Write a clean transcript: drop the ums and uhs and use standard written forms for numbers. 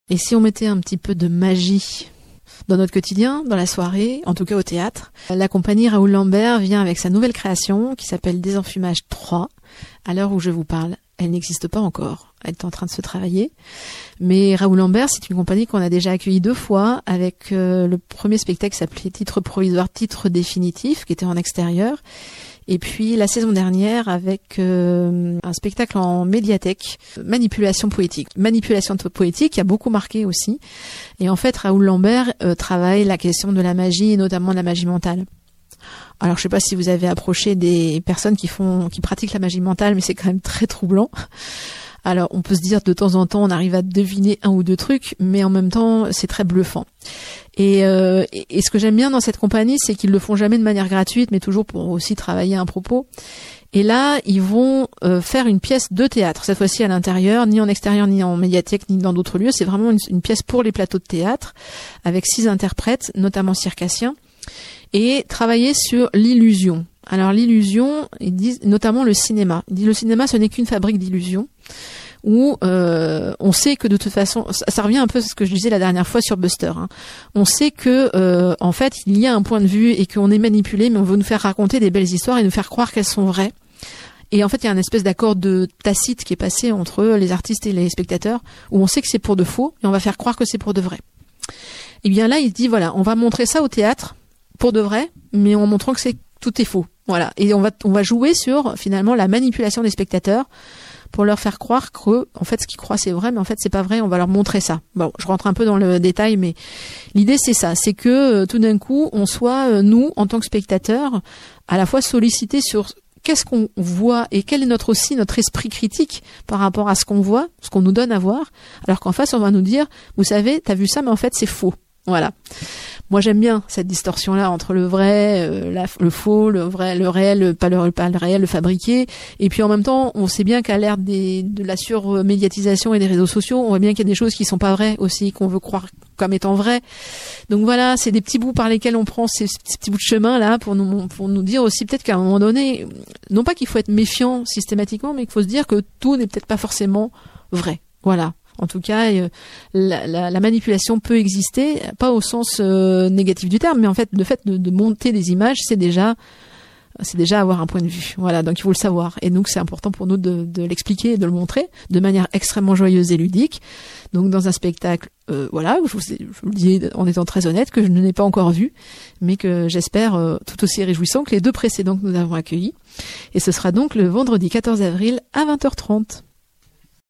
Et si on mettait un petit peu de magie dans notre quotidien, dans la soirée, en tout cas au théâtre, la compagnie Raoul Lambert vient avec sa nouvelle création qui s'appelle Désenfumage 3. À l'heure où je vous parle, elle n'existe pas encore. Elle est en train de se travailler. Mais Raoul Lambert, c'est une compagnie qu'on a déjà accueillie 2 fois avec le premier spectacle qui s'appelait Titre provisoire, titre définitif, qui était en extérieur. Et puis la saison dernière avec un spectacle en médiathèque, Manipulation poétique. Manipulation poétique qui a beaucoup marqué aussi. Et en fait, Raoul Lambert travaille la question de la magie et notamment de la magie mentale. Alors je sais pas si vous avez approché des personnes qui pratiquent la magie mentale, mais c'est quand même très troublant. Alors on peut se dire de temps en temps on arrive à deviner 1 ou 2 trucs, mais en même temps c'est très bluffant. Et ce que j'aime bien dans cette compagnie, c'est qu'ils le font jamais de manière gratuite, mais toujours pour aussi travailler un propos. Et là, ils vont faire une pièce de théâtre, cette fois-ci à l'intérieur, ni en extérieur, ni en médiathèque, ni dans d'autres lieux. C'est vraiment une pièce pour les plateaux de théâtre, avec 6 interprètes, notamment circassiens, et travailler sur l'illusion. Alors l'illusion, ils disent notamment le cinéma. Ils disent le cinéma, ce n'est qu'une fabrique d'illusions, où on sait que de toute façon, ça revient un peu à ce que je disais la dernière fois sur Buster. Hein. On sait que en fait, il y a un point de vue et qu'on est manipulé, mais on veut nous faire raconter des belles histoires et nous faire croire qu'elles sont vraies. Et en fait, il y a une espèce d'accord de tacite qui est passé entre les artistes et les spectateurs, où on sait que c'est pour de faux, et on va faire croire que c'est pour de vrai. Et bien là, il dit voilà, on va montrer ça au théâtre pour de vrai, mais en montrant que tout est faux. Voilà. Et on va jouer sur finalement la manipulation des spectateurs pour leur faire croire que en fait ce qu'ils croient c'est vrai, mais en fait c'est pas vrai. On va leur montrer ça. Bon, je rentre un peu dans le détail, mais l'idée c'est ça, c'est que tout d'un coup on soit nous en tant que spectateurs à la fois sollicités sur qu'est-ce qu'on voit et quel est notre esprit critique par rapport à ce qu'on voit, ce qu'on nous donne à voir, alors qu'en face on va nous dire vous savez t'as vu ça mais en fait c'est faux. Voilà. Moi j'aime bien cette distorsion-là entre le vrai, le faux, le vrai, le réel, pas le réel, le fabriqué. Et puis en même temps, on sait bien qu'à l'ère de la surmédiatisation et des réseaux sociaux, on voit bien qu'il y a des choses qui sont pas vraies aussi, qu'on veut croire comme étant vraies. Donc voilà, c'est des petits bouts par lesquels on prend ces petits bouts de chemin là pour nous dire aussi peut-être qu'à un moment donné, non pas qu'il faut être méfiant systématiquement, mais qu'il faut se dire que tout n'est peut-être pas forcément vrai. Voilà. En tout cas, la manipulation peut exister, pas au sens négatif du terme, mais en fait, le fait de monter des images, c'est déjà avoir un point de vue. Voilà, donc il faut le savoir. Et donc c'est important pour nous de l'expliquer et de le montrer de manière extrêmement joyeuse et ludique. Donc dans un spectacle, voilà, je vous le dis en étant très honnête, que je n'ai pas encore vu, mais que j'espère tout aussi réjouissant que les 2 précédents que nous avons accueillis. Et ce sera donc le vendredi 14 avril à 20h30.